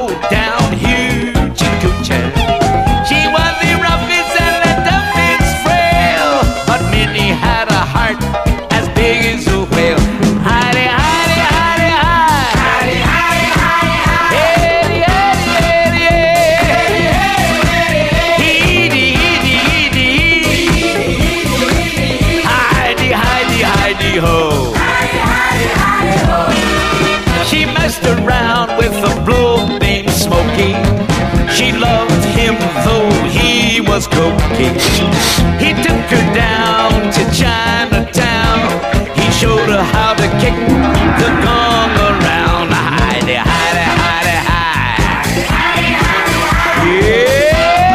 low down hoochie coochie. She was the roughest and the toughest frail, but Minnie had a heart as big as a whale. Hidey, hidey, hidey, hide. Hidey, hidey, hidey, hide. Hidey, hidey, hidey, hide. Heedy, heedy, heedy, heedy. Hidey, hidey, hidey, ho. She messed around with a bloke named Smokey. She loved him though he was cokey. He took her down to Chinatown. He showed her how to kick the gong around. Hidey, hidey, hidey, hide. Yeah.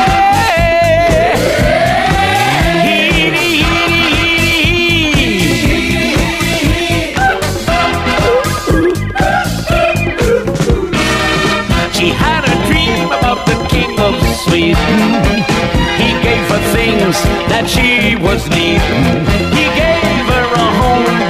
Heedy, heedy, heedy, she had a dream about the king of Sweden. He gave her things that she was needing.